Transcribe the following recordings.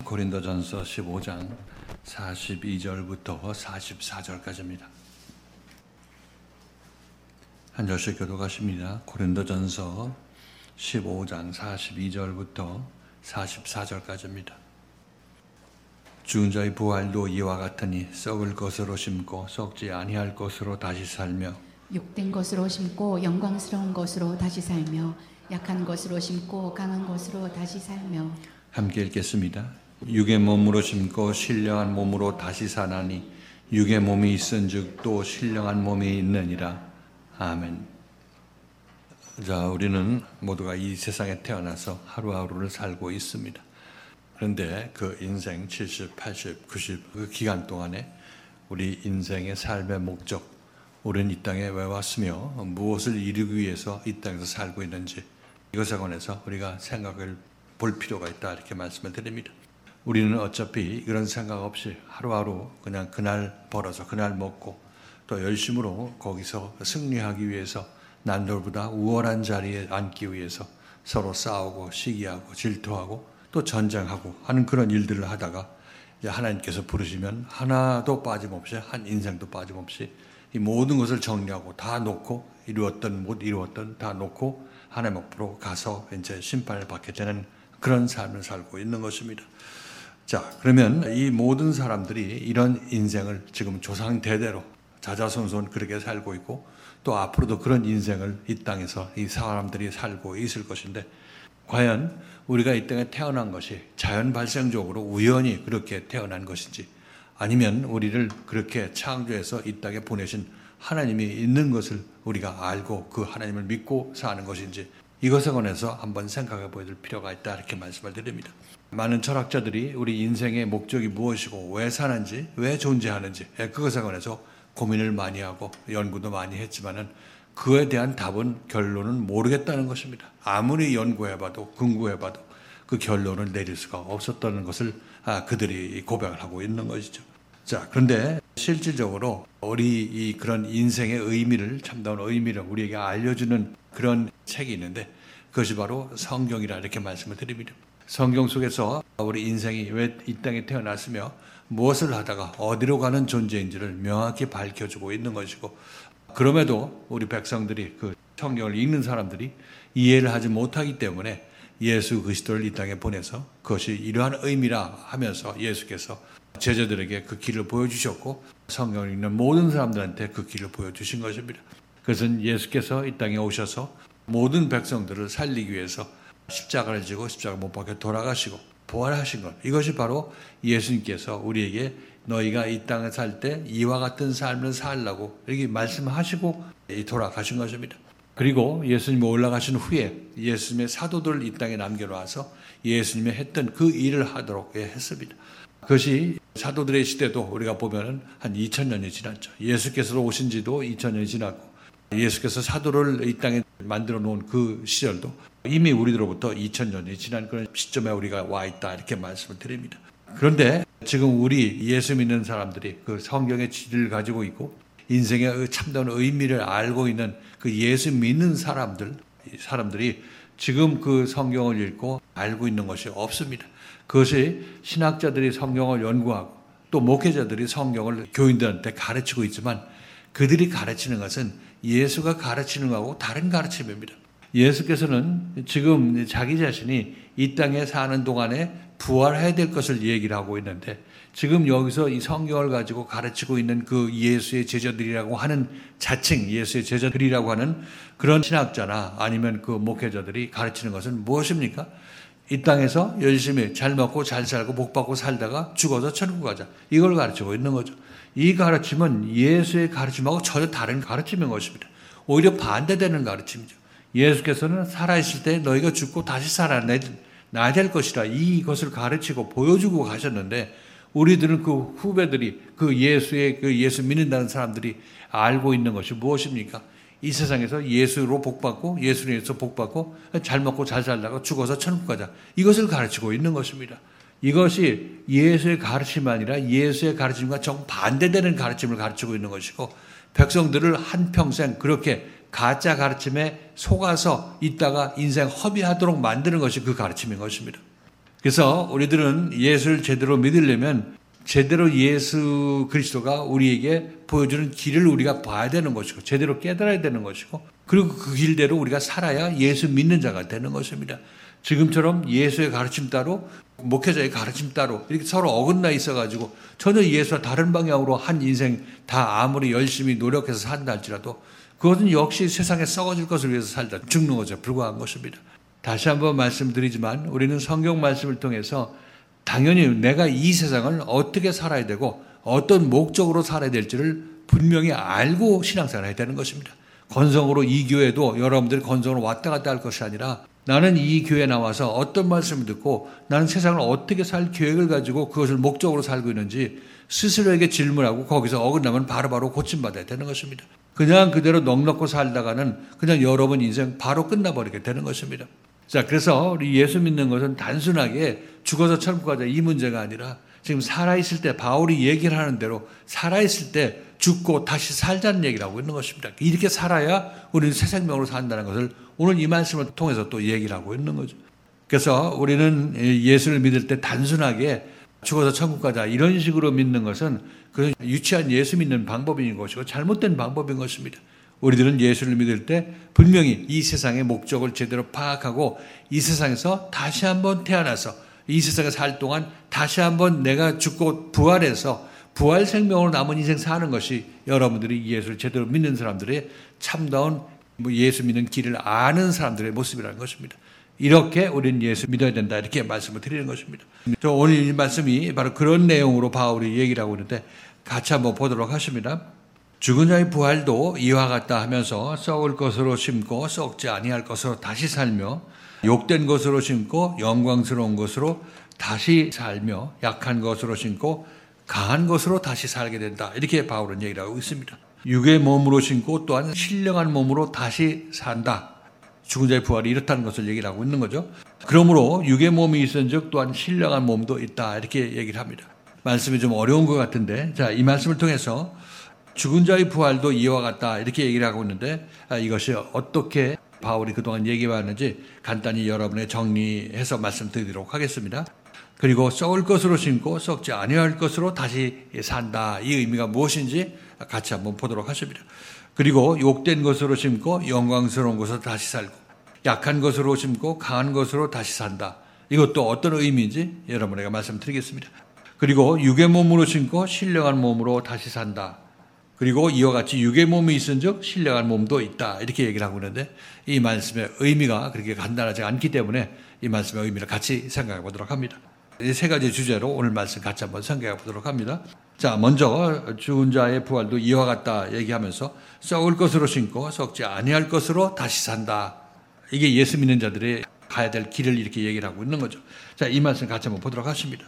고린도전서 15장 42절부터 44절까지입니다. 한 절씩 교독하십니다. 고린도전서 15장 42절부터 44절까지입니다. 죽은 자의 부활도 이와 같으니 썩을 것으로 심고 썩지 아니할 것으로 다시 살며 욕된 것으로 심고 영광스러운 것으로 다시 살며 약한 것으로 심고 강한 것으로 다시 살며. 함께 읽겠습니다. 육의 몸으로 심고 신령한 몸으로 다시 사나니 육의 몸이 있은즉 또 신령한 몸이 있느니라. 아멘. 자, 우리는 모두가 이 세상에 태어나서 하루하루를 살고 있습니다. 그런데 그 인생 70, 80, 90 그 기간 동안에 우리 인생의 삶의 목적, 우리는 이 땅에 왜 왔으며 무엇을 이루기 위해서 이 땅에서 살고 있는지 이것에 관해서 우리가 생각을 볼 필요가 있다, 이렇게 말씀을 드립니다. 우리는 어차피 그런 생각 없이 하루하루 그냥 그날 벌어서 그날 먹고 또 열심으로 거기서 승리하기 위해서 남들보다 우월한 자리에 앉기 위해서 서로 싸우고 시기하고 질투하고 또 전쟁하고 하는 그런 일들을 하다가 이제 하나님께서 부르시면 하나도 빠짐없이, 한 인생도 빠짐없이 이 모든 것을 정리하고 다 놓고 이루었던 못 이루었던 다 놓고 하나님 앞으로 가서 이제 심판을 받게 되는 그런 삶을 살고 있는 것입니다. 자, 그러면 이 모든 사람들이 이런 인생을 지금 조상 대대로 자자손손 그렇게 살고 있고 또 앞으로도 그런 인생을 이 땅에서 이 사람들이 살고 있을 것인데, 과연 우리가 이 땅에 태어난 것이 자연 발생적으로 우연히 그렇게 태어난 것인지 아니면 우리를 그렇게 창조해서 이 땅에 보내신 하나님이 있는 것을 우리가 알고 그 하나님을 믿고 사는 것인지 이것에 관해서 한번 생각해 보야 될 필요가 있다, 이렇게 말씀을 드립니다. 많은 철학자들이 우리 인생의 목적이 무엇이고 왜 사는지 왜 존재하는지 그것에 관해서 고민을 많이 하고 연구도 많이 했지만은 그에 대한 답은 결론은 모르겠다는 것입니다. 아무리 연구해봐도 근거해봐도 그 결론을 내릴 수가 없었다는 것을 그들이 고백을 하고 있는 것이죠. 자, 그런데 실질적으로 우리 이 그런 인생의 의미를, 참다운 의미를 우리에게 알려주는 그런 책이 있는데 그것이 바로 성경이라 이렇게 말씀을 드립니다. 성경 속에서 우리 인생이 왜 이 땅에 태어났으며 무엇을 하다가 어디로 가는 존재인지를 명확히 밝혀주고 있는 것이고, 그럼에도 우리 백성들이 그 성경을 읽는 사람들이 이해를 하지 못하기 때문에 예수 그리스도를 이 땅에 보내서 그것이 이러한 의미라 하면서 예수께서 제자들에게 그 길을 보여주셨고 성경을 읽는 모든 사람들한테 그 길을 보여주신 것입니다. 그것은 예수께서 이 땅에 오셔서 모든 백성들을 살리기 위해서 십자가를 지고 십자가 못 박혀 돌아가시고 부활하신 것, 이것이 바로 예수님께서 우리에게 너희가 이 땅에 살 때 이와 같은 삶을 살라고 이렇게 말씀하시고 돌아가신 것입니다. 그리고 예수님이 올라가신 후에 예수님의 사도들을 이 땅에 남겨놔서 예수님이 했던 그 일을 하도록 했습니다. 그것이 사도들의 시대도 우리가 보면은 한 2000년이 지났죠. 예수께서 오신 지도 2000년이 지났고 예수께서 사도를 이 땅에 만들어 놓은 그 시절도 이미 우리들로부터 2000년이 지난 그런 시점에 우리가 와 있다, 이렇게 말씀을 드립니다. 그런데 지금 우리 예수 믿는 사람들이 그 성경의 지리를 가지고 있고 인생의 참다운 의미를 알고 있는 그 예수 믿는 사람들이 지금 그 성경을 읽고 알고 있는 것이 없습니다. 그것이 신학자들이 성경을 연구하고 또 목회자들이 성경을 교인들한테 가르치고 있지만 그들이 가르치는 것은 예수가 가르치는 것하고 다른 가르침입니다. 예수께서는 지금 자기 자신이 이 땅에 사는 동안에 부활해야 될 것을 얘기를 하고 있는데 지금 여기서 이 성경을 가지고 가르치고 있는 그 예수의 제자들이라고 하는 자칭 예수의 제자들이라고 하는 그런 신학자나 아니면 그 목회자들이 가르치는 것은 무엇입니까? 이 땅에서 열심히 잘 먹고 잘 살고 복받고 살다가 죽어서 천국 가자, 이걸 가르치고 있는 거죠. 이 가르침은 예수의 가르침하고 전혀 다른 가르침인 것입니다. 오히려 반대되는 가르침이죠. 예수께서는 살아있을 때 너희가 죽고 다시 살아나야 될 것이라 이것을 가르치고 보여주고 가셨는데 우리들은 그 후배들이 그 예수 믿는다는 사람들이 알고 있는 것이 무엇입니까? 이 세상에서 예수로 복받고 예수님에서 복받고 잘 먹고 잘 살다가 죽어서 천국 가자, 이것을 가르치고 있는 것입니다. 이것이 예수의 가르침이 아니라 예수의 가르침과 정반대되는 가르침을 가르치고 있는 것이고 백성들을 한평생 그렇게 가짜 가르침에 속아서 있다가 인생 허비하도록 만드는 것이 그 가르침인 것입니다. 그래서 우리들은 예수를 제대로 믿으려면 제대로 예수 그리스도가 우리에게 보여주는 길을 우리가 봐야 되는 것이고 제대로 깨달아야 되는 것이고 그리고 그 길대로 우리가 살아야 예수 믿는 자가 되는 것입니다. 지금처럼 예수의 가르침 따로 목회자의 가르침 따로 이렇게 서로 어긋나 있어가지고 전혀 예수와 다른 방향으로 한 인생 다 아무리 열심히 노력해서 산다 할지라도 그것은 역시 세상에 썩어질 것을 위해서 살다 죽는 것에 불과한 것입니다. 다시 한번 말씀드리지만 우리는 성경 말씀을 통해서 당연히 내가 이 세상을 어떻게 살아야 되고 어떤 목적으로 살아야 될지를 분명히 알고 신앙생활을 해야 되는 것입니다. 건성으로 이 교회도 여러분들이 건성으로 왔다 갔다 할 것이 아니라 나는 이 교회에 나와서 어떤 말씀을 듣고 나는 세상을 어떻게 살 계획을 가지고 그것을 목적으로 살고 있는지 스스로에게 질문하고 거기서 어긋나면 바로바로 고침받아야 되는 것입니다. 그냥 그대로 넉넉고 살다가는 그냥 여러분 인생 바로 끝나버리게 되는 것입니다. 자, 그래서 우리 예수 믿는 것은 단순하게 죽어서 천국 가자 이 문제가 아니라 지금 살아있을 때 바울이 얘기를 하는 대로 살아있을 때 죽고 다시 살자는 얘기를 하고 있는 것입니다. 이렇게 살아야 우리는 새 생명으로 산다는 것을 오늘 이 말씀을 통해서 또 얘기를 하고 있는 거죠. 그래서 우리는 예수를 믿을 때 단순하게 죽어서 천국 가자 이런 식으로 믿는 것은 그런 유치한 예수 믿는 방법인 것이고 잘못된 방법인 것입니다. 우리들은 예수를 믿을 때 분명히 이 세상의 목적을 제대로 파악하고 이 세상에서 다시 한번 태어나서 이 세상에 살 동안 다시 한번 내가 죽고 부활해서 부활 생명으로 남은 인생 사는 것이 여러분들이 예수를 제대로 믿는 사람들의 참다운 예수 믿는 길을 아는 사람들의 모습이라는 것입니다. 이렇게 우리는 예수 믿어야 된다 이렇게 말씀을 드리는 것입니다. 오늘 이 말씀이 바로 그런 내용으로 바울이 얘기를 하고 있는데 같이 한번 보도록 하십니다. 죽은 자의 부활도 이와 같다 하면서 썩을 것으로 심고 썩지 아니할 것으로 다시 살며 욕된 것으로 심고 영광스러운 것으로 다시 살며 약한 것으로 심고 강한 것으로 다시 살게 된다. 이렇게 바울은 얘기를 하고 있습니다. 육의 몸으로 심고 또한 신령한 몸으로 다시 산다. 죽은 자의 부활이 이렇다는 것을 얘기를 하고 있는 거죠. 그러므로 육의 몸이 있은즉 또한 신령한 몸도 있다. 이렇게 얘기를 합니다. 말씀이 좀 어려운 것 같은데 자, 이 말씀을 통해서 죽은 자의 부활도 이와 같다 이렇게 얘기를 하고 있는데 이것이 어떻게 바울이 그동안 얘기해왔는지 간단히 여러분의 정리해서 말씀드리도록 하겠습니다. 그리고 썩을 것으로 심고 썩지 아니할 것으로 다시 산다. 이 의미가 무엇인지 같이 한번 보도록 하십니다. 그리고 욕된 것으로 심고 영광스러운 것으로 다시 살고 약한 것으로 심고 강한 것으로 다시 산다. 이것도 어떤 의미인지 여러분에게 말씀드리겠습니다. 그리고 육의 몸으로 심고 신령한 몸으로 다시 산다. 그리고 이와 같이 육의 몸이 있은즉 신령한 몸도 있다. 이렇게 얘기를 하고 있는데 이 말씀의 의미가 그렇게 간단하지 않기 때문에 이 말씀의 의미를 같이 생각해 보도록 합니다. 이 세 가지 주제로 오늘 말씀 같이 한번 생각해 보도록 합니다. 자, 먼저 죽은 자의 부활도 이와 같다 얘기하면서 썩을 것으로 심고 썩지 아니할 것으로 다시 산다. 이게 예수 믿는 자들의 가야 될 길을 이렇게 얘기를 하고 있는 거죠. 자, 이 말씀 같이 한번 보도록 하십니다.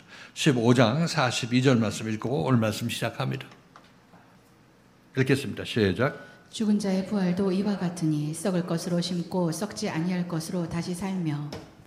15장 42절 말씀 읽고 오늘 말씀 시작합니다. 읽겠습니다. 시작. 죽은 자의 부활도 이와 같으니 썩을 것으로 심고 썩지 아니할 것으로 다시 살며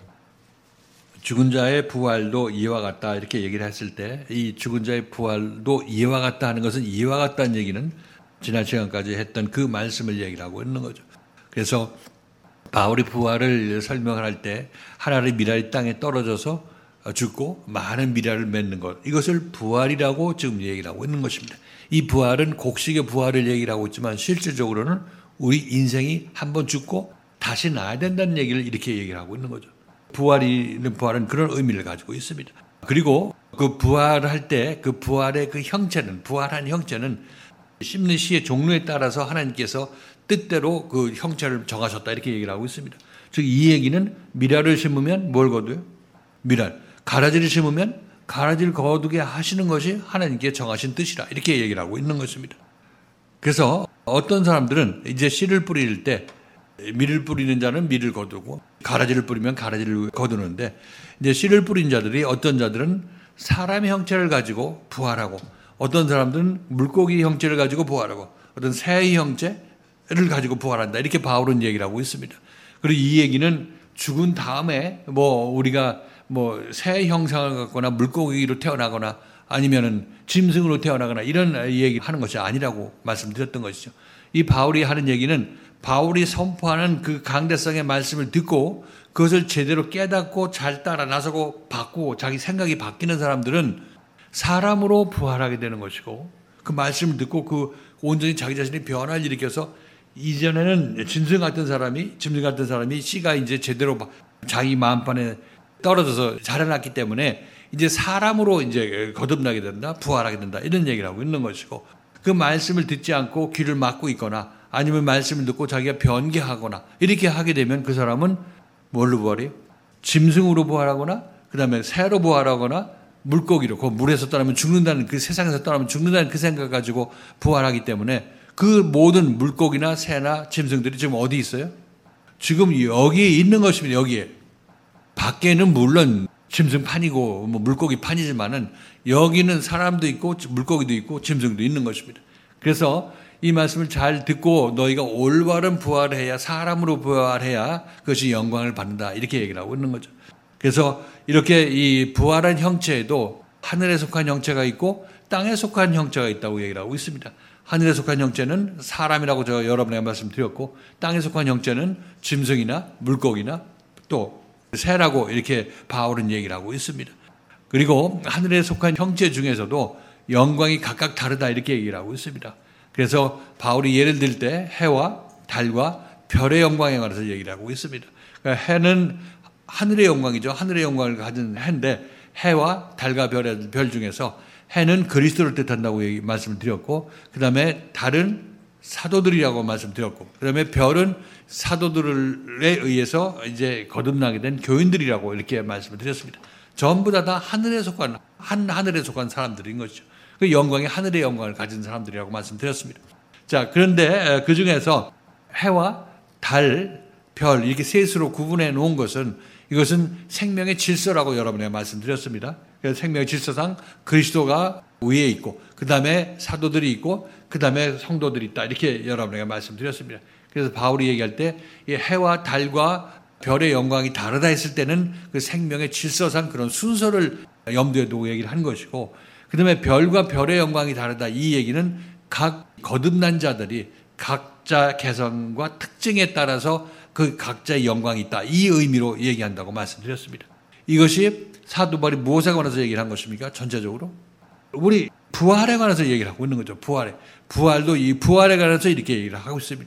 죽은 자의 부활도 이와 같다 이렇게 얘기를 했을 때 이 죽은 자의 부활도 이와 같다 하는 것은 이와 같다는 얘기는 지난 시간까지 했던 그 말씀을 얘기를 하고 있는 거죠. 그래서 바울이 부활을 설명할 때 하나의 미랄이 땅에 떨어져서 죽고 많은 미랄을 맺는 것 이것을 부활이라고 지금 얘기를 하고 있는 것입니다. 이 부활은 곡식의 부활을 얘기를 하고 있지만 실질적으로는 우리 인생이 한번 죽고 다시 나야 된다는 얘기를 이렇게 얘기를 하고 있는 거죠. 부활은 그런 의미를 가지고 있습니다. 그리고 그 부활할 때 그 부활의 그 형체는 부활한 형체는 심는 시의 종류에 따라서 하나님께서 뜻대로 그 형체를 정하셨다 이렇게 얘기를 하고 있습니다. 즉 이 얘기는 미랄을 심으면 뭘 거둬요? 미랄. 가라지를 심으면 가라지를 거두게 하시는 것이 하나님께 정하신 뜻이라 이렇게 얘기를 하고 있는 것입니다. 그래서 어떤 사람들은 이제 씨를 뿌릴 때 밀을 뿌리는 자는 밀을 거두고 가라지를 뿌리면 가라지를 거두는데 이제 씨를 뿌린 자들이 어떤 자들은 사람의 형체를 가지고 부활하고 어떤 사람들은 물고기 형체를 가지고 부활하고 어떤 새의 형체를 가지고 부활한다 이렇게 바울은 얘기를 하고 있습니다. 그리고 이 얘기는 죽은 다음에 우리가 새 형상을 갖거나 물고기로 태어나거나 아니면은 짐승으로 태어나거나 이런 얘기 하는 것이 아니라고 말씀드렸던 것이죠. 이 바울이 하는 얘기는 바울이 선포하는 그 강대성의 말씀을 듣고 그것을 제대로 깨닫고 잘 따라 나서고 바꾸고 자기 생각이 바뀌는 사람들은 사람으로 부활하게 되는 것이고, 그 말씀을 듣고 그 온전히 자기 자신이 변화를 일으켜서 이전에는 짐승 같은 사람이 씨가 이제 제대로 자기 마음판에 떨어져서 자라났기 때문에 이제 사람으로 이제 거듭나게 된다, 부활하게 된다, 이런 얘기를 하고 있는 것이고, 그 말씀을 듣지 않고 귀를 막고 있거나 아니면 말씀을 듣고 자기가 변개하거나 이렇게 하게 되면 그 사람은 뭘로 부활해요? 짐승으로 부활하거나 그 다음에 새로 부활하거나 물고기로, 그 물에서 떠나면 죽는다는, 그 세상에서 떠나면 죽는다는 그 생각 가지고 부활하기 때문에 그 모든 물고기나 새나 짐승들이 지금 어디 있어요? 지금 여기에 있는 것입니다. 여기에. 밖에는 물론 짐승판이고 뭐 물고기판이지만은 여기는 사람도 있고 물고기도 있고 짐승도 있는 것입니다. 그래서 이 말씀을 잘 듣고 너희가 올바른 부활해야, 사람으로 부활해야 그것이 영광을 받는다, 이렇게 얘기를 하고 있는 거죠. 그래서 이렇게 이 부활한 형체에도 하늘에 속한 형체가 있고 땅에 속한 형체가 있다고 얘기를 하고 있습니다. 하늘에 속한 형체는 사람이라고 제가 여러분에게 말씀드렸고, 땅에 속한 형체는 짐승이나 물고기나 또 새라고 이렇게 바울은 얘기를 하고 있습니다. 그리고 하늘에 속한 형체 중에서도 영광이 각각 다르다, 이렇게 얘기를 하고 있습니다. 그래서 바울이 예를 들 때 해와 달과 별의 영광에 관해서 얘기를 하고 있습니다. 그러니까 해는 하늘의 영광이죠. 하늘의 영광을 가진 해인데, 해와 달과 별 중에서 해는 그리스도를 뜻한다고 말씀을 드렸고, 그 다음에 달은 사도들이라고 말씀드렸고, 그 다음에 별은 사도들에 의해서 이제 거듭나게 된 교인들이라고 이렇게 말씀을 드렸습니다. 전부 다 하늘에 속한, 하늘에 속한 사람들인 것이죠. 그 영광이 하늘의 영광을 가진 사람들이라고 말씀드렸습니다. 자, 그런데 그 중에서 해와 달, 별 이렇게 셋으로 구분해 놓은 것은, 이것은 생명의 질서라고 여러분에게 말씀드렸습니다. 그래서 생명의 질서상 그리스도가 위에 있고, 그 다음에 사도들이 있고, 그 다음에 성도들이 있다, 이렇게 여러분에게 말씀드렸습니다. 그래서 바울이 얘기할 때 이 해와 달과 별의 영광이 다르다 했을 때는 그 생명의 질서상 그런 순서를 염두에 두고 얘기를 한 것이고, 그 다음에 별과 별의 영광이 다르다, 이 얘기는 각 거듭난 자들이 각자 개성과 특징에 따라서 그 각자의 영광이 있다, 이 의미로 얘기한다고 말씀드렸습니다. 이것이 사도 바울이 무엇에 관해서 얘기를 한 것입니까? 전체적으로 우리 부활에 관해서 얘기를 하고 있는 거죠. 부활도 이 부활에 관해서 이렇게 얘기를 하고 있습니다.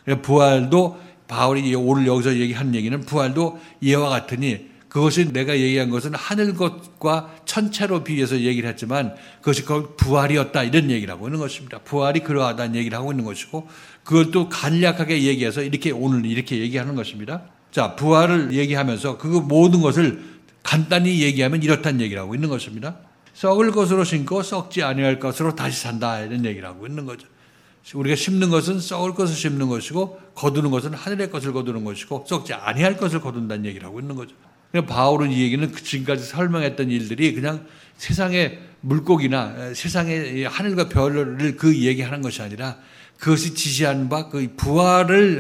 부활도 바울이 오늘 여기서 얘기하는 얘기는 부활도 이와 같으니, 그것이 내가 얘기한 것은 하늘 것과 천체로 비해서 얘기를 했지만 그것이 부활이었다, 이런 얘기를 하고 있는 것입니다. 부활이 그러하다는 얘기를 하고 있는 것이고, 그걸 또 간략하게 얘기해서 이렇게 오늘 이렇게 얘기하는 것입니다. 자, 부활을 얘기하면서 그 모든 것을 간단히 얘기하면 이렇다는 얘기를 하고 있는 것입니다. 썩을 것으로 심고 썩지 아니할 것으로 다시 산다, 이런 얘기를 하고 있는 거죠. 우리가 심는 것은 썩을 것을 심는 것이고, 거두는 것은 하늘의 것을 거두는 것이고, 썩지 아니할 것을 거둔다는 얘기를 하고 있는 거죠. 바울은 이 얘기는 지금까지 설명했던 일들이 그냥 세상의 물고기나 세상의 하늘과 별을 그 얘기하는 것이 아니라 그것이 지시하는 바 그 부활을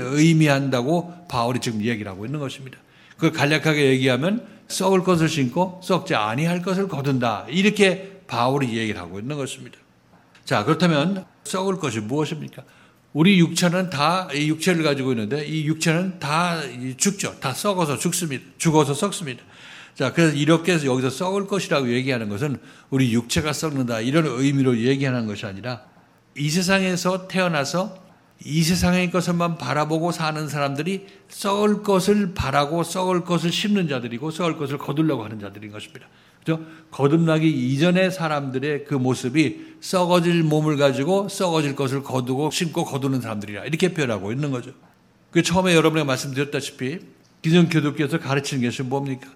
의미한다고 바울이 지금 얘기를 하고 있는 것입니다. 그걸 간략하게 얘기하면 썩을 것을 심고 썩지 아니할 것을 거둔다, 이렇게 바울이 얘기를 하고 있는 것입니다. 자, 그렇다면 썩을 것이 무엇입니까? 우리 육체는 다 이 육체를 가지고 있는데 이 육체는 다 죽죠. 다 썩어서 죽습니다. 죽어서 썩습니다. 자, 그래서 이렇게 해서 여기서 썩을 것이라고 얘기하는 것은 우리 육체가 썩는다, 이런 의미로 얘기하는 것이 아니라, 이 세상에서 태어나서 이 세상의 것을만 바라보고 사는 사람들이 썩을 것을 바라고 썩을 것을 심는 자들이고 썩을 것을 거두려고 하는 자들인 것입니다. 그죠? 거듭나기 이전의 사람들의 그 모습이 썩어질 몸을 가지고 썩어질 것을 거두고 심고 거두는 사람들이라, 이렇게 표현하고 있는 거죠. 그 처음에 여러분에게 말씀드렸다시피 기존 기독교에서 가르치는 것이 뭡니까?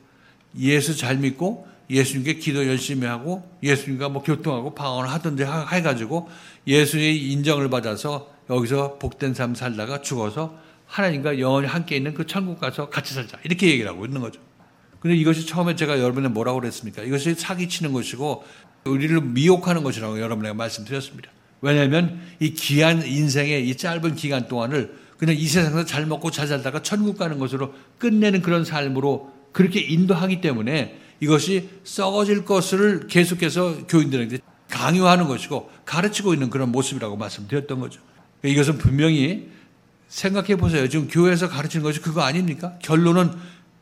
예수 잘 믿고 예수님께 기도 열심히 하고 예수님과 뭐 교통하고 방언을 하든지 해가지고 예수의 인정을 받아서 여기서 복된 삶 살다가 죽어서 하나님과 영원히 함께 있는 그 천국 가서 같이 살자, 이렇게 얘기를 하고 있는 거죠. 근데 이것이 처음에 제가 여러분에 뭐라고 그랬습니까? 이것이 사기치는 것이고 우리를 미혹하는 것이라고 여러분에게 말씀드렸습니다. 왜냐하면 이 귀한 인생의 이 짧은 기간 동안을 그냥 이 세상에서 잘 먹고 잘 살다가 천국 가는 것으로 끝내는 그런 삶으로 그렇게 인도하기 때문에 이것이 썩어질 것을 계속해서 교인들에게 강요하는 것이고 가르치고 있는 그런 모습이라고 말씀드렸던 거죠. 이것은 분명히 생각해 보세요. 지금 교회에서 가르치는 것이 그거 아닙니까? 결론은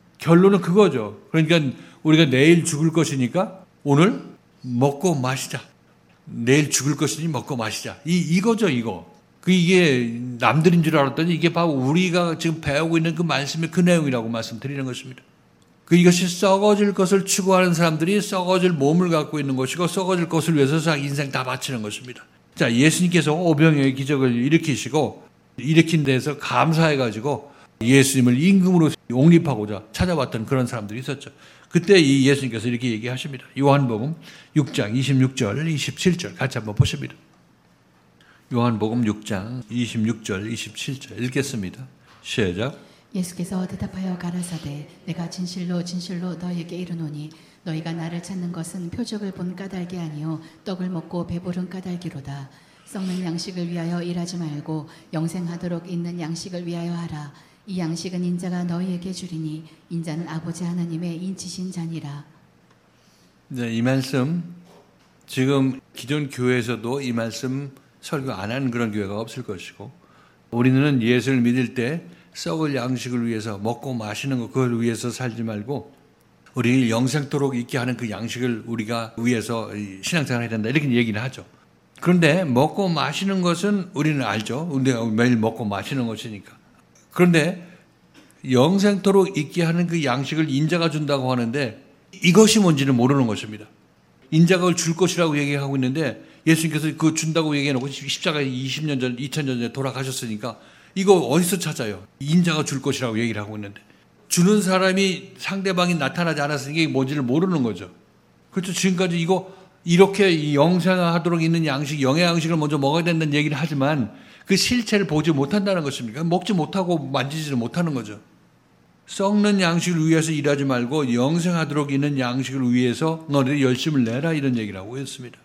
그거죠. 그러니까 우리가 내일 죽을 것이니까 오늘 먹고 마시자. 내일 죽을 것이니 먹고 마시자. 이거죠, 이거. 이게 남들인 줄 알았더니 이게 바로 우리가 지금 배우고 있는 그 말씀의 그 내용이라고 말씀드리는 것입니다. 이것이 썩어질 것을 추구하는 사람들이 썩어질 몸을 갖고 있는 것이고 썩어질 것을 위해서 자기 인생 다 바치는 것입니다. 자, 예수님께서 오병이어의 기적을 일으킨 데서 감사해가지고 예수님을 임금으로 옹립하고자 찾아왔던 그런 사람들이 있었죠. 그때 이 예수님께서 이렇게 얘기하십니다. 요한복음 6장 26절 27절 같이 한번 보십니다. 요한복음 6장 26절 27절 읽겠습니다. 시작. 예수께서 대답하여 가라사대 내가 진실로 진실로 너에게 이르노니 너희가 나를 찾는 것은 표적을 본 까닭이 아니요 떡을 먹고 배부른 까닭이로다. 썩는 양식을 위하여 일하지 말고 영생하도록 있는 양식을 위하여 하라. 이 양식은 인자가 너희에게 주리니 인자는 아버지 하나님의 인치신 자니라. 네, 이 말씀 지금 기존 교회에서도 이 말씀 설교 안 하는 그런 교회가 없을 것이고 우리는 예수를 믿을 때 썩을 양식을 위해서 먹고 마시는 것 그걸 위해서 살지 말고 우리를 영생토록 있게 하는 그 양식을 우리가 위해서 신앙생활을 해야 된다 이렇게 얘기는 하죠. 그런데 먹고 마시는 것은 우리는 알죠. 우리가 매일 먹고 마시는 것이니까. 그런데 영생토록 있게 하는 그 양식을 인자가 준다고 하는데 이것이 뭔지는 모르는 것입니다. 인자가 그걸 줄 것이라고 얘기하고 있는데 예수님께서 그거 준다고 얘기해놓고 십자가에 20년 전, 2000년 전에 돌아가셨으니까 이거 어디서 찾아요? 인자가 줄 것이라고 얘기를 하고 있는데 주는 사람이 상대방이 나타나지 않았으니까 이게 뭔지를 모르는 거죠. 그렇죠. 지금까지 이렇게 영생하도록 있는 양식, 영의 양식을 먼저 먹어야 된다는 얘기를 하지만 그 실체를 보지 못한다는 것입니까? 먹지 못하고 만지지를 못하는 거죠. 썩는 양식을 위해서 일하지 말고 영생하도록 있는 양식을 위해서 너희들이 열심을 내라 이런 얘기를 하고 있습니다.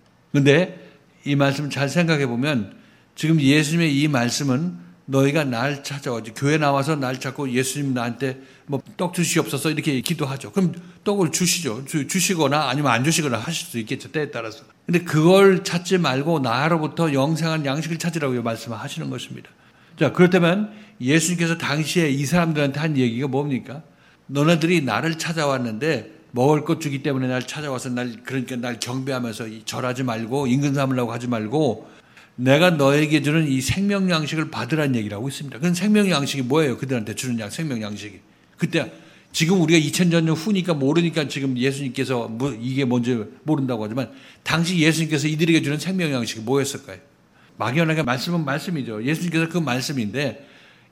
그런데 이 말씀 잘 생각해 보면 지금 예수님의 이 말씀은 너희가 날 찾아와 교회 나와서 날 찾고 예수님 나한테 떡 주시옵소서 이렇게 기도하죠. 그럼 떡을 주시죠. 주시거나 아니면 안 주시거나 하실 수 있겠죠. 때에 따라서. 근데 그걸 찾지 말고 나로부터 영생한 양식을 찾으라고 말씀하시는 것입니다. 자, 그렇다면 예수님께서 당시에 이 사람들한테 한 얘기가 뭡니까? 너네들이 나를 찾아왔는데 먹을 것 주기 때문에 날 찾아와서 그러니까 날 경배하면서 절하지 말고 임금 삼으려고 하지 말고 내가 너에게 주는 이 생명 양식을 받으라는 얘기를 하고 있습니다. 그럼 생명 양식이 뭐예요? 그들한테 주는 생명 양식이. 그때 지금 우리가 2000년 후니까 모르니까 지금 예수님께서 이게 뭔지 모른다고 하지만 당시 예수님께서 이들에게 주는 생명 양식이 뭐였을까요? 막연하게 말씀은 말씀이죠. 예수님께서 그 말씀인데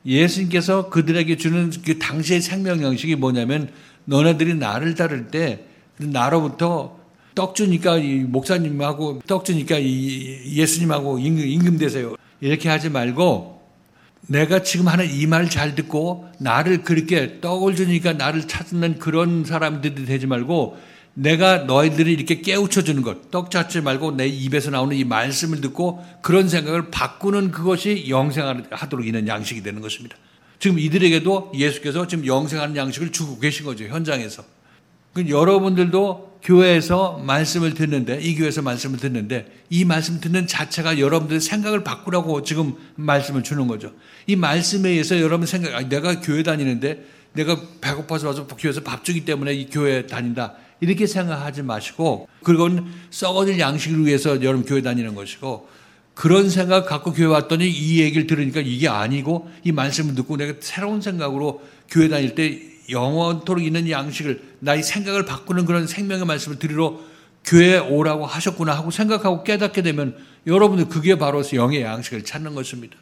예수님께서 그들에게 주는 그 당시의 생명 양식이 뭐냐면 너네들이 나를 따를 때 나로부터 떡 주니까 목사님하고 떡 주니까 예수님하고 임금 되세요. 이렇게 하지 말고 내가 지금 하는 이 말 잘 듣고 나를 그렇게 떡을 주니까 나를 찾는 그런 사람들이 되지 말고 내가 너희들이 이렇게 깨우쳐 주는 것, 떡 찾지 말고 내 입에서 나오는 이 말씀을 듣고 그런 생각을 바꾸는 그것이 영생하도록 있는 양식이 되는 것입니다. 지금 이들에게도 예수께서 지금 영생하는 양식을 주고 계신 거죠. 현장에서. 여러분들도 교회에서 말씀을 듣는데 이 교회에서 말씀을 듣는데 이 말씀 듣는 자체가 여러분들의 생각을 바꾸라고 지금 말씀을 주는 거죠. 이 말씀에 의해서 여러분 생각 내가 교회 다니는데 내가 배고파서 와서 교회에서 밥 주기 때문에 이 교회 다닌다 이렇게 생각하지 마시고 그건 썩어질 양식을 위해서 여러분 교회 다니는 것이고 그런 생각 갖고 교회 왔더니 이 얘기를 들으니까 이게 아니고 이 말씀을 듣고 내가 새로운 생각으로 교회 다닐 때 영원토록 있는 양식을 나의 생각을 바꾸는 그런 생명의 말씀을 들으러 교회에 오라고 하셨구나 하고 생각하고 깨닫게 되면 여러분들 그게 바로 영의 양식을 찾는 것입니다.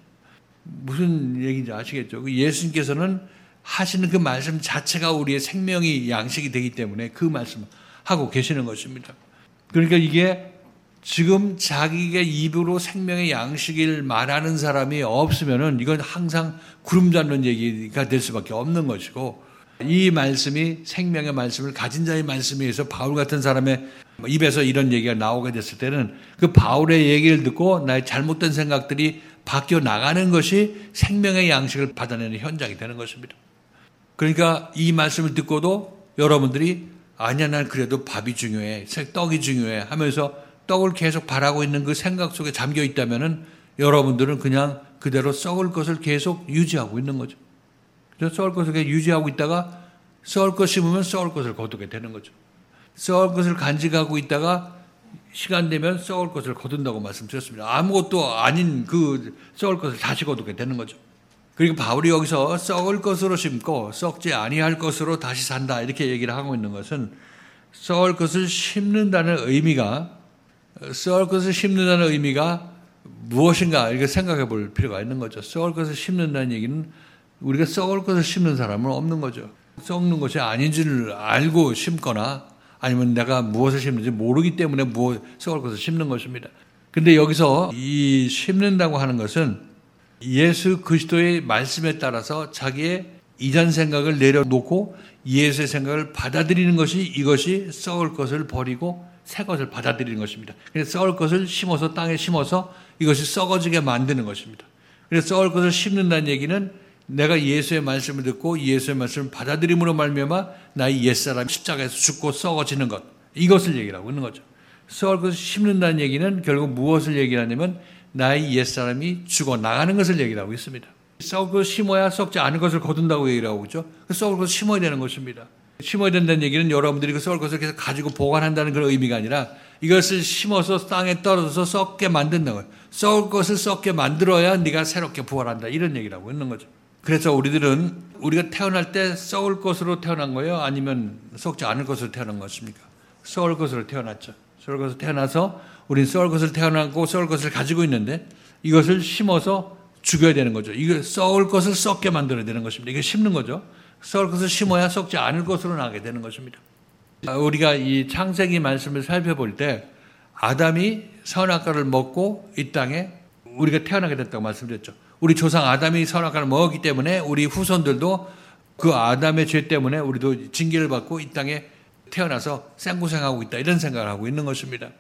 무슨 얘기인지 아시겠죠? 예수님께서는 하시는 그 말씀 자체가 우리의 생명이 양식이 되기 때문에 그 말씀을 하고 계시는 것입니다. 그러니까 이게 지금 자기의 입으로 생명의 양식을 말하는 사람이 없으면은 이건 항상 구름 잡는 얘기가 될 수밖에 없는 것이고 이 말씀이 생명의 말씀을 가진 자의 말씀에 의해서 바울 같은 사람의 입에서 이런 얘기가 나오게 됐을 때는 그 바울의 얘기를 듣고 나의 잘못된 생각들이 바뀌어 나가는 것이 생명의 양식을 받아내는 현장이 되는 것입니다. 그러니까 이 말씀을 듣고도 여러분들이 아니야 난 그래도 밥이 중요해 떡이 중요해 하면서 떡을 계속 바라고 있는 그 생각 속에 잠겨 있다면은 여러분들은 그냥 그대로 썩을 것을 계속 유지하고 있는 거죠. 그래서 썩을 것을 계속 유지하고 있다가 썩을 것 심으면 썩을 것을 거두게 되는 거죠. 썩을 것을 간직하고 있다가 시간 되면 썩을 것을 거둔다고 말씀드렸습니다. 아무것도 아닌 그 썩을 것을 다시 거두게 되는 거죠. 그리고 바울이 여기서 썩을 것으로 심고 썩지 아니할 것으로 다시 산다 이렇게 얘기를 하고 있는 것은 썩을 것을 심는다는 의미가 무엇인가 이렇게 생각해 볼 필요가 있는 거죠. 썩을 것을 심는다는 얘기는 우리가 썩을 것을 심는 사람은 없는 거죠. 썩는 것이 아닌 줄 알고 심거나 아니면 내가 무엇을 심는지 모르기 때문에 썩을 것을 심는 것입니다. 근데 여기서 이 심는다고 하는 것은 예수 그리스도의 말씀에 따라서 자기의 이전 생각을 내려놓고 예수의 생각을 받아들이는 것이 이것이 썩을 것을 버리고 새 것을 받아들이는 것입니다. 그래서 썩을 것을 심어서 땅에 심어서 이것이 썩어지게 만드는 것입니다. 그래서 썩을 것을 심는다는 얘기는 내가 예수의 말씀을 듣고 예수의 말씀을 받아들임으로 말미암아 나의 옛사람이 십자가에서 죽고 썩어지는 것, 이것을 얘기하고 있는 거죠. 썩을 것을 심는다는 얘기는 결국 무엇을 얘기하냐면 나의 옛사람이 죽어나가는 것을 얘기하고 있습니다. 썩을 것을 심어야 썩지 않은 것을 거둔다고 얘기를 하고 있죠. 썩을 것을 심어야 되는 것입니다. 심어야 된다는 얘기는 여러분들이 그 썩을 것을 계속 가지고 보관한다는 그런 의미가 아니라 이것을 심어서 땅에 떨어져서 썩게 만든다는 거예요. 썩을 것을 썩게 만들어야 네가 새롭게 부활한다, 이런 얘기를 하고 있는 거죠. 그래서 우리가 태어날 때 썩을 것으로 태어난 거예요? 아니면 썩지 않을 것으로 태어난 것입니까? 썩을 것으로 태어났죠. 썩을 것으로 태어나서 우리는 썩을 것을 태어나고 썩을 것을 가지고 있는데 이것을 심어서 죽여야 되는 거죠. 이거 썩을 것을 썩게 만들어야 되는 것입니다. 이게 심는 거죠. 썩을 것을 심어야 썩지 않을 것으로 나게 되는 것입니다. 우리가 이 창세기 말씀을 살펴볼 때 아담이 선악과를 먹고 이 땅에 우리가 태어나게 됐다고 말씀드렸죠. 우리 조상 아담이 선악과를 먹었기 때문에 우리 후손들도 그 아담의 죄 때문에 우리도 징계를 받고 이 땅에 태어나서 생고생하고 있다, 이런 생각을 하고 있는 것입니다.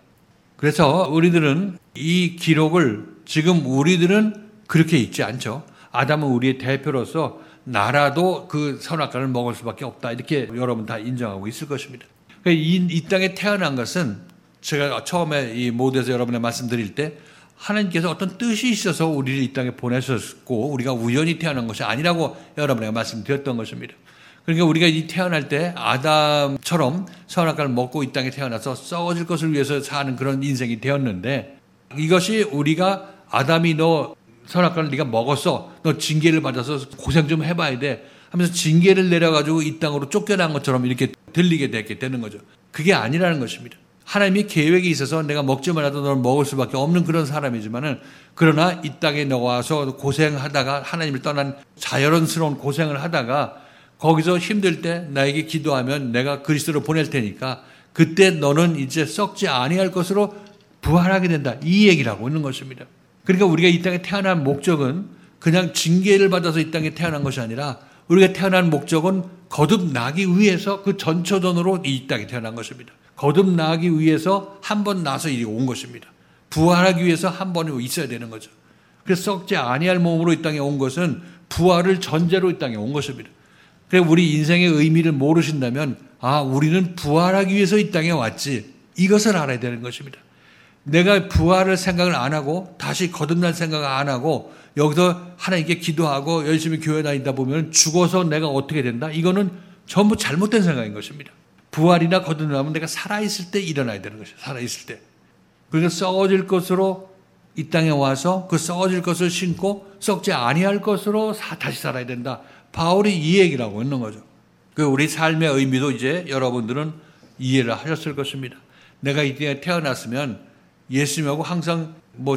그래서 우리들은 이 기록을 지금 우리들은 그렇게 읽지 않죠. 아담은 우리의 대표로서 나라도 그 선악과를 먹을 수밖에 없다, 이렇게 여러분 다 인정하고 있을 것입니다. 이 땅에 태어난 것은 제가 처음에 이 모두에서 여러분의 말씀드릴 때 하나님께서 어떤 뜻이 있어서 우리를 이 땅에 보내셨고 우리가 우연히 태어난 것이 아니라고 여러분에게 말씀드렸던 것입니다. 그러니까 우리가 이 태어날 때 아담처럼 선악과를 먹고 이 땅에 태어나서 썩어질 것을 위해서 사는 그런 인생이 되었는데, 이것이 우리가 아담이 너 선악과를 네가 먹었어, 너 징계를 받아서 고생 좀 해봐야 돼 하면서 징계를 내려가지고 이 땅으로 쫓겨난 것처럼 이렇게 들리게 되는 거죠. 그게 아니라는 것입니다. 하나님이 계획이 있어서 내가 먹지 말아도 너를 먹을 수밖에 없는 그런 사람이지만은, 그러나 이 땅에 나와서 고생하다가 하나님을 떠난 자연스러운 고생을 하다가 거기서 힘들 때 나에게 기도하면 내가 그리스도로 보낼 테니까 그때 너는 이제 썩지 아니할 것으로 부활하게 된다, 이 얘기를 하고 있는 것입니다. 그러니까 우리가 이 땅에 태어난 목적은 그냥 징계를 받아서 이 땅에 태어난 것이 아니라 우리가 태어난 목적은 거듭나기 위해서 그 전초전으로 이 땅에 태어난 것입니다. 거듭나기 위해서 한 번 나서 이리 온 것입니다. 부활하기 위해서 한 번 있어야 되는 거죠. 그래서 썩지 아니할 몸으로 이 땅에 온 것은 부활을 전제로 이 땅에 온 것입니다. 그래서 우리 인생의 의미를 모르신다면 우리는 부활하기 위해서 이 땅에 왔지, 이것을 알아야 되는 것입니다. 내가 부활을 생각을 안 하고 다시 거듭날 생각을 안 하고 여기서 하나님께 기도하고 열심히 교회 다니다 보면 죽어서 내가 어떻게 된다? 이거는 전부 잘못된 생각인 것입니다. 부활이나 거듭나면 내가 살아있을 때 일어나야 되는 것이에요. 살아있을 때. 그러니까 썩어질 것으로 이 땅에 와서 그 썩어질 것을 신고 썩지 아니할 것으로 다시 살아야 된다. 바울이 이 얘기를 하고 있는 거죠. 그 우리 삶의 의미도 이제 여러분들은 이해를 하셨을 것입니다. 내가 이 땅에 태어났으면 예수님하고 항상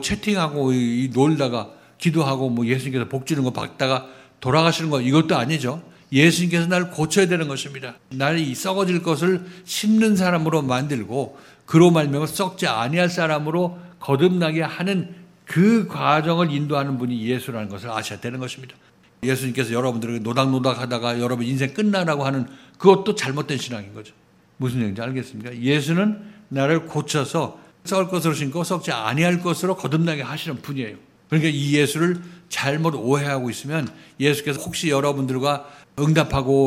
채팅하고 놀다가 기도하고 예수님께서 복 주는 거 받다가 돌아가시는 거, 이것도 아니죠. 예수님께서 나를 고쳐야 되는 것입니다. 나를 이 썩어질 것을 심는 사람으로 만들고 그로 말미암아 썩지 아니할 사람으로 거듭나게 하는 그 과정을 인도하는 분이 예수라는 것을 아셔야 되는 것입니다. 예수님께서 여러분들에게 노닥노닥 하다가 여러분 인생 끝나라고 하는 그것도 잘못된 신앙인 거죠. 무슨 얘기인지 알겠습니까? 예수는 나를 고쳐서 썩을 것으로 신고 썩지 아니할 것으로 거듭나게 하시는 분이에요. 그러니까 이 예수를 잘못 오해하고 있으면 예수께서 혹시 여러분들과 응답하고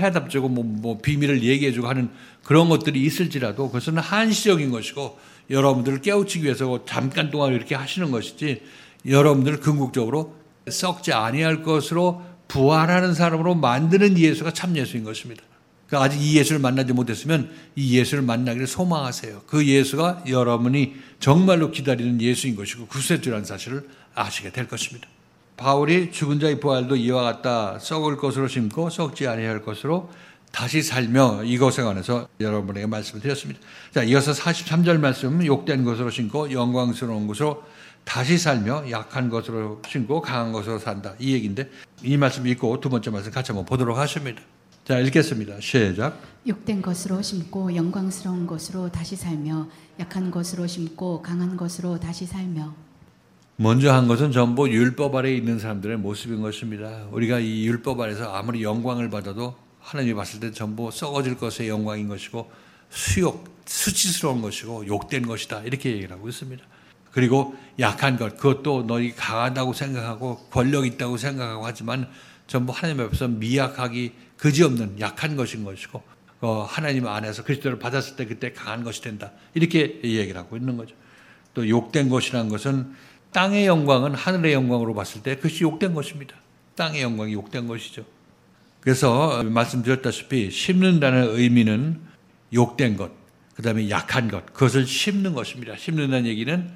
해답주고 비밀을 얘기해주고 하는 그런 것들이 있을지라도 그것은 한시적인 것이고 여러분들을 깨우치기 위해서 잠깐 동안 이렇게 하시는 것이지 여러분들을 궁극적으로 썩지 아니할 것으로 부활하는 사람으로 만드는 예수가 참 예수인 것입니다. 그러니까 아직 이 예수를 만나지 못했으면 이 예수를 만나기를 소망하세요. 그 예수가 여러분이 정말로 기다리는 예수인 것이고 구세주라는 사실을 아시게 될 것입니다. 바울이 죽은 자의 부활도 이와 같다. 썩을 것으로 심고 썩지 아니할 것으로 다시 살며 이것에 관해서 여러분에게 말씀을 드렸습니다. 자, 이어서 43절 말씀, 욕된 것으로 심고 영광스러운 것으로 다시 살며 약한 것으로 심고 강한 것으로 산다. 이 얘기인데 이 말씀 읽고 두 번째 말씀 같이 한번 보도록 하십니다. 자, 읽겠습니다. 시작. 욕된 것으로 심고 영광스러운 것으로 다시 살며 약한 것으로 심고 강한 것으로 다시 살며. 먼저 한 것은 전부 율법 아래에 있는 사람들의 모습인 것입니다. 우리가 이 율법 아래서 아무리 영광을 받아도 하나님이 봤을 때 전부 썩어질 것의 영광인 것이고 수치스러운 것이고 욕된 것이다. 이렇게 얘기를 하고 있습니다. 그리고 약한 것, 그것도 너희 강하다고 생각하고 권력 있다고 생각하고 하지만 전부 하나님 앞에서 미약하기 그지없는 약한 것인 것이고 하나님 안에서 그리스도를 받았을 때 그때 강한 것이 된다. 이렇게 얘기를 하고 있는 거죠. 또 욕된 것이라는 것은 땅의 영광은 하늘의 영광으로 봤을 때 그것이 욕된 것입니다. 땅의 영광이 욕된 것이죠. 그래서 말씀드렸다시피 심는다는 의미는 욕된 것, 그 다음에 약한 것, 그것을 심는 것입니다. 심는다는 얘기는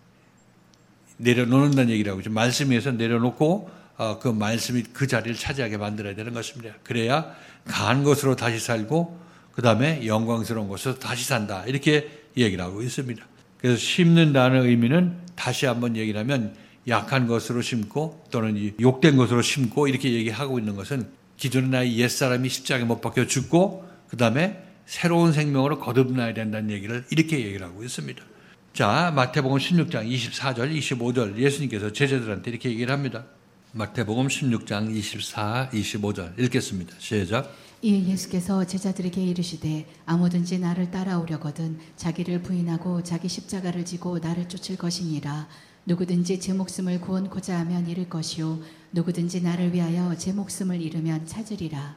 내려놓는다는 얘기라고 하죠. 말씀 위에서 내려놓고 그 말씀이 그 자리를 차지하게 만들어야 되는 것입니다. 그래야 강한 것으로 다시 살고 그 다음에 영광스러운 것으로 다시 산다. 이렇게 얘기를 하고 있습니다. 그래서 심는다는 의미는 다시 한번 얘기를 하면 약한 것으로 심고 또는 욕된 것으로 심고 이렇게 얘기하고 있는 것은 기존의 나의 옛사람이 십자가에 못 박혀 죽고 그 다음에 새로운 생명으로 거듭나야 된다는 얘기를 이렇게 얘기를 하고 있습니다. 자, 마태복음 16장 24절 25절 예수님께서 제자들한테 이렇게 얘기를 합니다. 마태복음 16장 24, 25절 읽겠습니다. 시작. 이에 예수께서 제자들에게 이르시되 아무든지 나를 따라오려거든 자기를 부인하고 자기 십자가를 지고 나를 쫓을 것이니라. 누구든지 제 목숨을 구원코자 하면 잃을 것이요 누구든지 나를 위하여 제 목숨을 잃으면 찾으리라.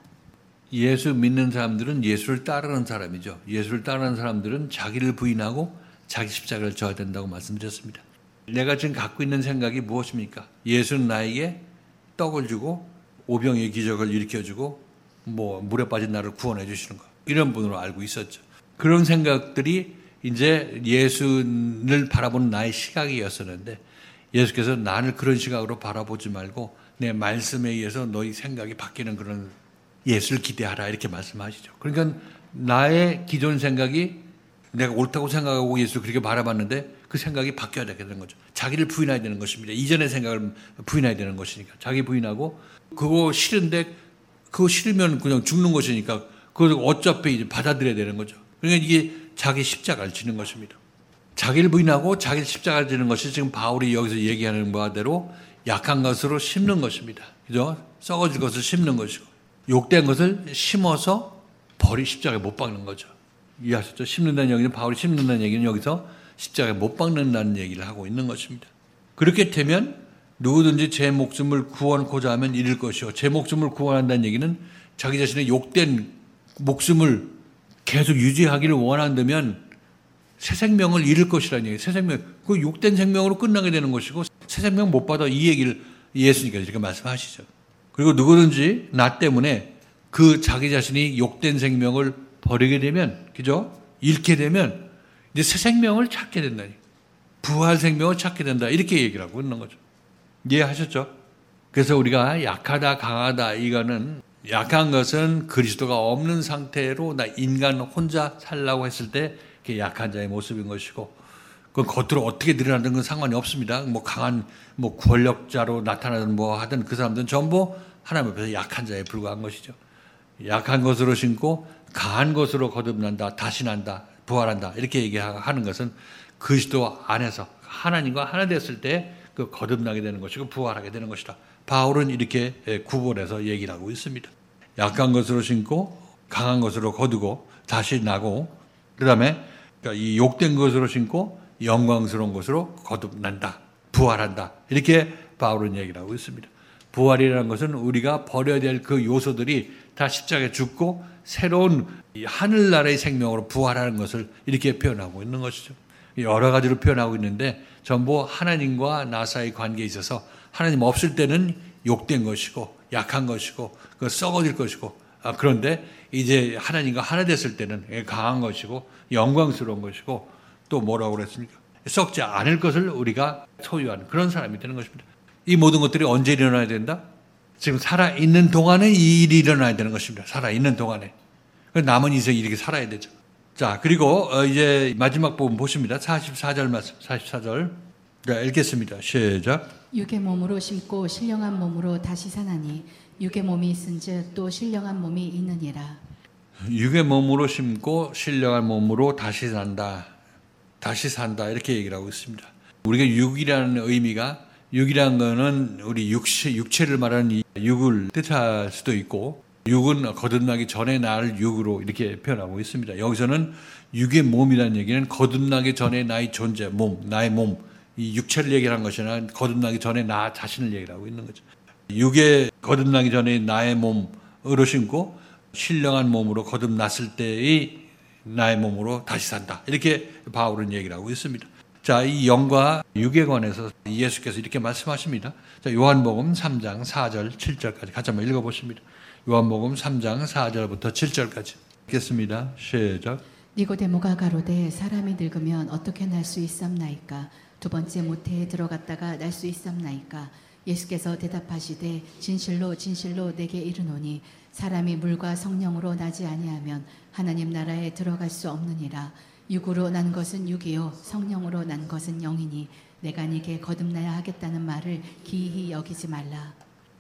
예수 믿는 사람들은 예수를 따르는 사람이죠. 예수를 따르는 사람들은 자기를 부인하고 자기 십자가를 져야 된다고 말씀드렸습니다. 내가 지금 갖고 있는 생각이 무엇입니까? 예수는 나에게 떡을 주고 오병이의 기적을 일으켜주고 물에 빠진 나를 구원해 주시는 거, 이런 분으로 알고 있었죠. 그런 생각들이 이제 예수를 바라보는 나의 시각이었었는데 예수께서 나를 그런 시각으로 바라보지 말고 내 말씀에 의해서 너희 생각이 바뀌는 그런 예수를 기대하라 이렇게 말씀하시죠. 그러니까 나의 기존 생각이 내가 옳다고 생각하고 예수를 그렇게 바라봤는데 그 생각이 바뀌어야 되는 거죠. 자기를 부인해야 되는 것입니다. 이전의 생각을 부인해야 되는 것이니까. 자기 부인하고 그거 싫은데 그거 싫으면 그냥 죽는 것이니까 그걸 어차피 이제 받아들여야 되는 거죠. 그러니까 이게 자기 십자가를 지는 것입니다. 자기를 부인하고 자기 십자가를 지는 것이 지금 바울이 여기서 얘기하는 바대로 약한 것으로 심는 것입니다. 그죠? 썩어질 것을 심는 것이고 욕된 것을 심어서 십자가에 못 박는 거죠. 이해하셨죠? 심는다는 얘기는 바울이 심는다는 얘기는 여기서 십자가에 못 박는다는 얘기를 하고 있는 것입니다. 그렇게 되면 누구든지 제 목숨을 구원코자 하면 잃을 것이요. 제 목숨을 구원한다는 얘기는 자기 자신의 욕된 목숨을 계속 유지하기를 원한다면 새 생명을 잃을 것이라는 얘기예요. 새 생명, 그 욕된 생명으로 끝나게 되는 것이고 새 생명 못 받아 이 얘기를 예수님께서 이렇게 말씀하시죠. 그리고 누구든지 나 때문에 그 자기 자신이 욕된 생명을 버리게 되면, 그죠? 잃게 되면 이제 새 생명을 찾게 된다니. 부활 생명을 찾게 된다. 이렇게 얘기를 하고 있는 거죠. 이해하셨죠? 그래서 우리가 약하다, 강하다, 이거는 약한 것은 그리스도가 없는 상태로 나 인간 혼자 살라고 했을 때 그게 약한 자의 모습인 것이고, 그 겉으로 어떻게 드러나는 건 상관이 없습니다. 강한 권력자로 나타나든 하든 그 사람들은 전부 하나님 앞에서 약한 자에 불과한 것이죠. 약한 것으로 심고 강한 것으로 거듭난다, 다시 난다, 부활한다 이렇게 얘기하는 것은 그리스도 안에서 하나님과 하나 됐을 때 그 거듭나게 되는 것이고 부활하게 되는 것이다. 바울은 이렇게 구분해서 얘기를 하고 있습니다. 약한 것으로 심고 강한 것으로 거두고 다시 나고 그 다음에 이 욕된 것으로 심고 영광스러운 것으로 거듭난다, 부활한다 이렇게 바울은 얘기를 하고 있습니다. 부활이라는 것은 우리가 버려야 될 그 요소들이 다 십자가에 죽고 새로운 하늘나라의 생명으로 부활하는 것을 이렇게 표현하고 있는 것이죠. 여러 가지로 표현하고 있는데 전부 하나님과 나 사이의 관계에 있어서 하나님 없을 때는 욕된 것이고 약한 것이고 썩어질 것이고 그런데 이제 하나님과 하나 됐을 때는 강한 것이고 영광스러운 것이고 또 뭐라고 그랬습니까? 썩지 않을 것을 우리가 소유하는 그런 사람이 되는 것입니다. 이 모든 것들이 언제 일어나야 된다? 지금 살아있는 동안에 이 일이 일어나야 되는 것입니다. 살아있는 동안에. 남은 인생 이렇게 살아야 되죠. 자, 그리고 이제 마지막 부분 보십니다. 44절 말씀, 44절. 자, 읽겠습니다. 시작. 육의 몸으로 심고 신령한 몸으로 다시 사나니 육의 몸이 있은즉 또 신령한 몸이 있느니라. 육의 몸으로 심고 신령한 몸으로 다시 산다. 다시 산다. 이렇게 얘기를 하고 있습니다. 우리가 육이라는 의미가 육이라는 거는 우리 육체를 말하는 이 육을 뜻할 수도 있고 육은 거듭나기 전에 나를 육으로 이렇게 표현하고 있습니다. 여기서는 육의 몸이라는 얘기는 거듭나기 전에 나의 존재, 몸, 나의 몸, 이 육체를 얘기하는 것이 아니라 거듭나기 전에 나 자신을 얘기하고 있는 거죠. 육에 거듭나기 전에 나의 몸으로 심고 신령한 몸으로 거듭났을 때의 나의 몸으로 다시 산다. 이렇게 바울은 얘기를 하고 있습니다. 자, 이 영과 육에 관해서 예수께서 이렇게 말씀하십니다. 자, 요한복음 3장 4절 7절까지 같이 한번 읽어보십니다. 요한복음 3장 4절부터 7절까지 읽겠습니다. 시작. 니고데모가 가로되 사람이 늙으면 어떻게 날 수 있삼나이까? 두 번째 모태에 들어갔다가 날 수 있삼나이까? 예수께서 대답하시되 진실로 진실로 내게 이르노니 사람이 물과 성령으로 나지 아니하면 하나님 나라에 들어갈 수 없느니라. 육으로 난 것은 육이요 성령으로 난 것은 영이니 내가 네게 거듭나야 하겠다는 말을 기이히 여기지 말라.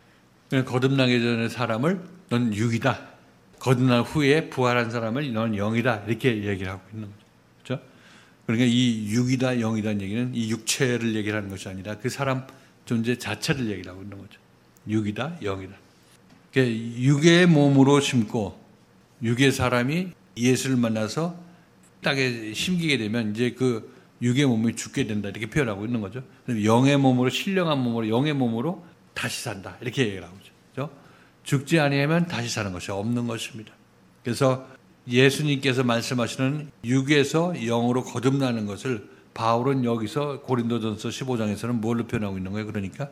거듭나기 전에 사람을 넌 육이다. 거듭난 후에 부활한 사람을 넌 영이다. 이렇게 얘기를 하고 있는 거죠. 그렇죠? 그러니까 이 육이다, 영이다는 얘기는 이 육체를 얘기를 하는 것이 아니라 그 사람 존재 자체를 얘기를 하고 있는 거죠. 육이다, 영이다. 그러니까 육의 몸으로 심고 육의 사람이 예수를 만나서 땅에 심기게 되면 이제 그 육의 몸이 죽게 된다. 이렇게 표현하고 있는 거죠. 영의 몸으로, 신령한 몸으로, 영의 몸으로 다시 산다. 이렇게 얘기를 하고 있죠. 그렇죠? 죽지 아니하면 다시 사는 것이 없는 것입니다. 그래서 예수님께서 말씀하시는 육에서 영으로 거듭나는 것을 바울은 여기서 고린도전서 15장에서는 뭘로 표현하고 있는 거예요? 그러니까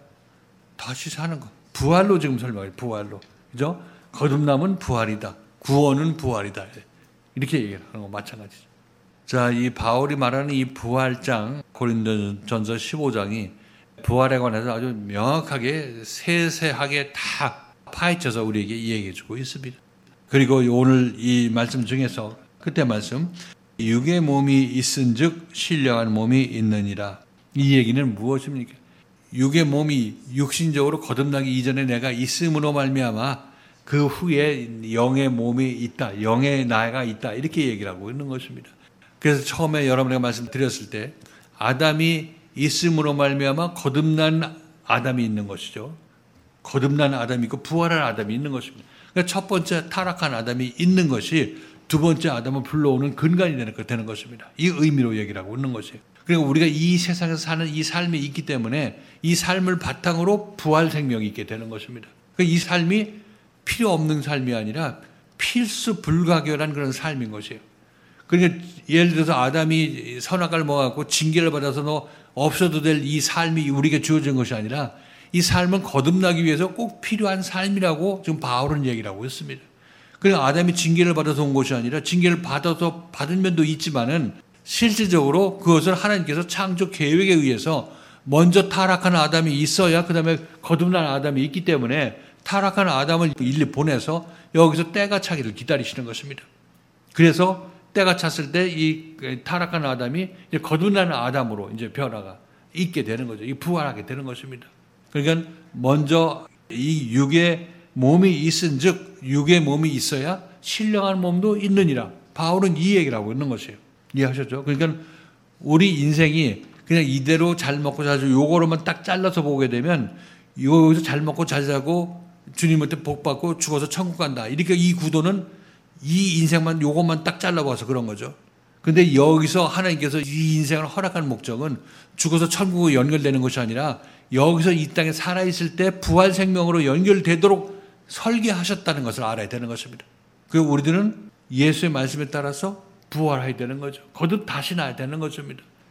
다시 사는 것. 부활로 지금 설명해요. 부활로. 그죠? 거듭남은 부활이다. 구원은 부활이다. 이렇게 얘기하는 거 마찬가지죠. 자, 이 바울이 말하는 이 부활장, 고린도전서 15장이 부활에 관해서 아주 명확하게 세세하게 다 파헤쳐서 우리에게 이야기해 주고 있습니다. 그리고 오늘 이 말씀 중에서 그때 말씀, 육의 몸이 있은즉 신령한 몸이 있느니라. 이 얘기는 무엇입니까? 육의 몸이 육신적으로 거듭나기 이전에 내가 있음으로 말미암아 그 후에 영의 몸이 있다. 영의 나가 있다. 이렇게 얘기를 하고 있는 것입니다. 그래서 처음에 여러분에게 말씀드렸을 때 아담이 있음으로 말미암아 거듭난 아담이 있는 것이죠. 거듭난 아담이 있고 부활한 아담이 있는 것입니다. 그러니까 첫 번째 타락한 아담이 있는 것이 두 번째 아담을 불러오는 근간이 되는 것입니다. 이 의미로 얘기를 하고 있는 것이에요. 그리고 우리가 이 세상에서 사는 이 삶이 있기 때문에 이 삶을 바탕으로 부활 생명이 있게 되는 것입니다. 그러니까 이 삶이 필요 없는 삶이 아니라 필수 불가결한 그런 삶인 것이에요. 그러니까 예를 들어서 아담이 선악과를 먹어갖고 징계를 받아서 너 없어도 될 이 삶이 우리에게 주어진 것이 아니라 이 삶은 거듭나기 위해서 꼭 필요한 삶이라고 지금 바울은 얘기를 하고 있습니다. 그러니까 아담이 징계를 받아서 온 것이 아니라 징계를 받은 면도 있지만은 실질적으로 그것을 하나님께서 창조 계획에 의해서 먼저 타락한 아담이 있어야 그 다음에 거듭난 아담이 있기 때문에 타락한 아담을 일리 보내서 여기서 때가 차기를 기다리시는 것입니다. 그래서 때가 찼을 때 이 타락한 아담이 이제 거듭난 아담으로 이제 변화가 있게 되는 거죠. 이 부활하게 되는 것입니다. 그러니까 먼저 이 육의 몸이 있은즉 육의 몸이 있어야 신령한 몸도 있느니라. 바울은 이 얘기를 하고 있는 것이에요. 이해하셨죠? 그러니까 우리 인생이 그냥 이대로 잘 먹고 잘 자고 요거로만 딱 잘라서 보게 되면 여기서 잘 먹고 잘 자고 주님한테 복 받고 죽어서 천국 간다. 이렇게 이 구도는 이 인생만 요것만 딱 잘라봐서 그런 거죠. 근데 여기서 하나님께서 이 인생을 허락한 목적은 죽어서 천국에 연결되는 것이 아니라 여기서 이 땅에 살아있을 때 부활 생명으로 연결되도록 설계하셨다는 것을 알아야 되는 것입니다. 그리고 우리들은 예수의 말씀에 따라서 부활해야 되는 거죠. 거듭 다시 나야 되는 것입니다.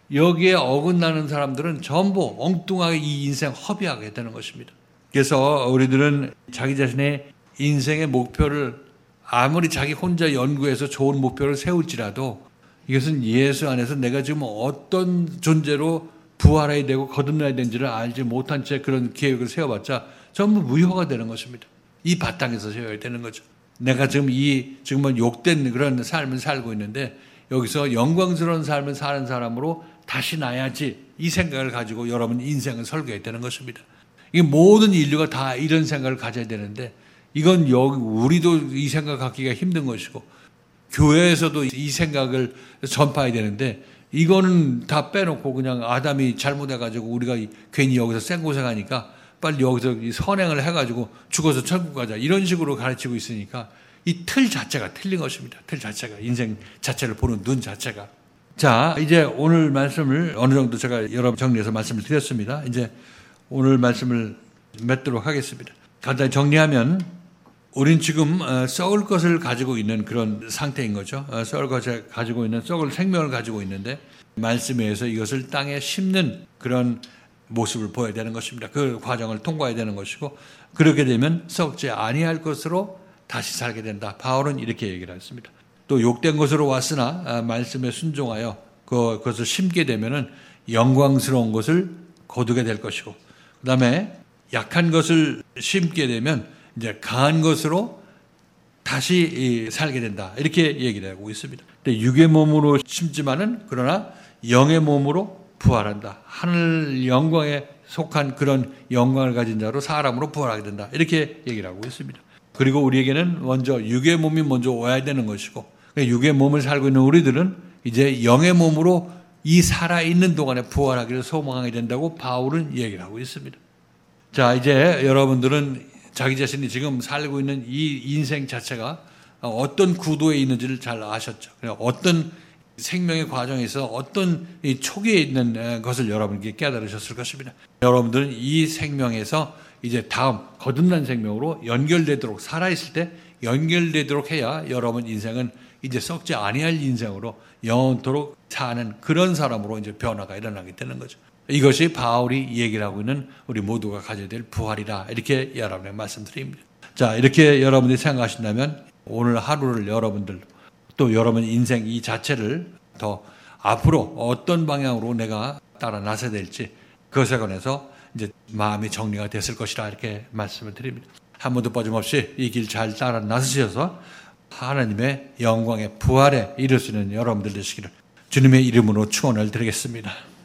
여기에 어긋나는 사람들은 전부 엉뚱하게 이 인생 허비하게 되는 것입니다. 그래서 우리들은 자기 자신의 인생의 목표를 아무리 자기 혼자 연구해서 좋은 목표를 세울지라도 이것은 예수 안에서 내가 지금 어떤 존재로 부활해야 되고 거듭나야 되는지를 알지 못한 채 그런 계획을 세워봤자 전부 무효가 되는 것입니다. 이 바탕에서 세워야 되는 거죠. 내가 지금 지금은 욕된 그런 삶을 살고 있는데 여기서 영광스러운 삶을 사는 사람으로 다시 나야지 이 생각을 가지고 여러분 인생을 설계해야 되는 것입니다. 이 모든 인류가 다 이런 생각을 가져야 되는데 이건 우리도 이 생각 갖기가 힘든 것이고 교회에서도 이 생각을 전파해야 되는데 이거는 다 빼놓고 그냥 아담이 잘못해가지고 우리가 괜히 여기서 생고생하니까 빨리 여기서 선행을 해가지고 죽어서 천국 가자 이런 식으로 가르치고 있으니까 이 틀 자체가 틀린 것입니다. 틀 자체가 인생 자체를 보는 눈 자체가. 자, 이제 오늘 말씀을 어느 정도 제가 여러 정리해서 말씀을 드렸습니다. 이제 오늘 말씀을 맺도록 하겠습니다. 간단히 정리하면 우린 지금 썩을 것을 가지고 있는 그런 상태인 거죠. 썩을 것을 가지고 있는 썩을 생명을 가지고 있는데 말씀에 의해서 이것을 땅에 심는 그런 모습을 보여야 되는 것입니다. 그 과정을 통과해야 되는 것이고 그렇게 되면 썩지 아니할 것으로 다시 살게 된다. 바울은 이렇게 얘기를 했습니다. 또 욕된 것으로 왔으나 말씀에 순종하여 그것을 심게 되면은 영광스러운 것을 거두게 될 것이고 그다음에 약한 것을 심게 되면 이제 강한 것으로 다시 살게 된다. 이렇게 얘기를 하고 있습니다. 근데 육의 몸으로 심지만은 그러나 영의 몸으로 부활한다. 하늘 영광에 속한 그런 영광을 가진 자로 사람으로 부활하게 된다. 이렇게 얘기를 하고 있습니다. 그리고 우리에게는 먼저 육의 몸이 먼저 와야 되는 것이고 육의 몸을 살고 있는 우리들은 이제 영의 몸으로 이 살아있는 동안에 부활하기를 소망하게 된다고 바울은 얘기를 하고 있습니다. 자, 이제 여러분들은 자기 자신이 지금 살고 있는 이 인생 자체가 어떤 구도에 있는지를 잘 아셨죠. 어떤 생명의 과정에서 어떤 이 초기에 있는 것을 여러분께 깨달으셨을 것입니다. 여러분들은 이 생명에서 이제 다음 거듭난 생명으로 연결되도록 살아있을 때 연결되도록 해야 여러분 인생은 이제 썩지 아니할 인생으로 영원토록 사는 그런 사람으로 이제 변화가 일어나게 되는 거죠. 이것이 바울이 얘기를 하고 있는 우리 모두가 가져야 될 부활이라 이렇게 여러분에게 말씀드립니다. 자, 이렇게 여러분들이 생각하신다면 오늘 하루를 여러분들 또 여러분 인생 이 자체를 더 앞으로 어떤 방향으로 내가 따라 나서야 될지 그것에 관해서 이제 마음이 정리가 됐을 것이라 이렇게 말씀을 드립니다. 한 번도 빠짐없이 이 길 잘 따라 나서셔서 하나님의 영광의 부활에 이를 수 있는 여러분들 되시기를 주님의 이름으로 축원을 드리겠습니다.